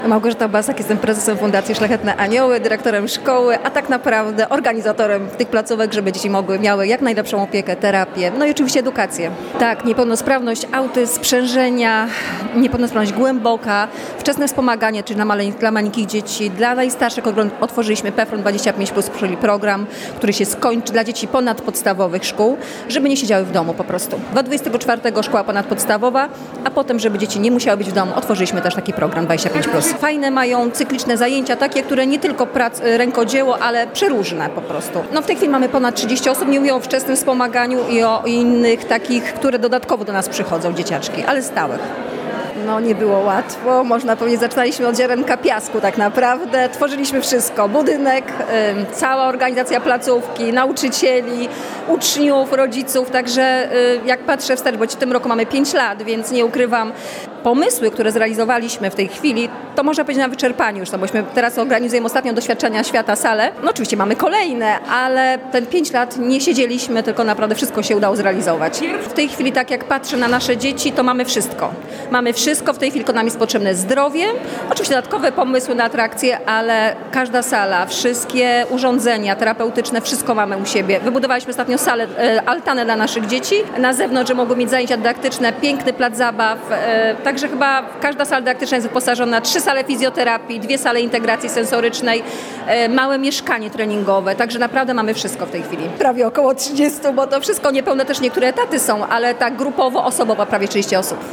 Małgorzata Basak, jestem prezesem Fundacji Szlachetne Anioły, dyrektorem szkoły, a tak naprawdę organizatorem tych placówek, żeby dzieci miały jak najlepszą opiekę, terapię, no i oczywiście edukację. Tak, niepełnosprawność, autyzm, sprzężenia, niepełnosprawność głęboka, wczesne wspomaganie, czyli dla maleńkich dzieci, dla najstarszych otworzyliśmy PEFRON 25+, czyli program, który się skończy dla dzieci ponadpodstawowych szkół, żeby nie siedziały w domu po prostu. 2024 szkoła ponadpodstawowa, a potem, żeby dzieci nie musiały być w domu, otworzyliśmy też taki program 25+. Fajne mają cykliczne zajęcia, takie, które nie tylko rękodzieło, ale przeróżne po prostu. No w tej chwili mamy ponad 30 osób, nie mówię o wczesnym wspomaganiu i o innych takich, które dodatkowo do nas przychodzą, dzieciaczki, ale stałych. No nie było łatwo, można powiedzieć, zaczynaliśmy od ziarenka piasku tak naprawdę, tworzyliśmy wszystko, budynek, cała organizacja placówki, nauczycieli, uczniów, rodziców, także jak patrzę wstecz, bo w tym roku mamy 5 lat, więc nie ukrywam, pomysły, które zrealizowaliśmy w tej chwili, to można powiedzieć na wyczerpaniu już, no bośmy teraz organizujemy ostatnią Doświadczenia Świata salę, no oczywiście mamy kolejne, ale ten 5 lat nie siedzieliśmy, tylko naprawdę wszystko się udało zrealizować. W tej chwili tak jak patrzę na nasze dzieci, to mamy wszystko. Mamy wszystko, w tej chwili tylko nam jest potrzebne zdrowie, oczywiście dodatkowe pomysły na atrakcje, ale każda sala, wszystkie urządzenia terapeutyczne, wszystko mamy u siebie. Wybudowaliśmy ostatnio salę, altanę dla naszych dzieci, na zewnątrz, że mogły mieć zajęcia dydaktyczne, piękny plac zabaw, także chyba każda sala dydaktyczna jest wyposażona, 3 sale fizjoterapii, 2 sale integracji sensorycznej, małe mieszkanie treningowe, także naprawdę mamy wszystko w tej chwili. Prawie około 30, bo to wszystko niepełne też niektóre etaty są, ale tak grupowo, osobowo prawie 30 osób.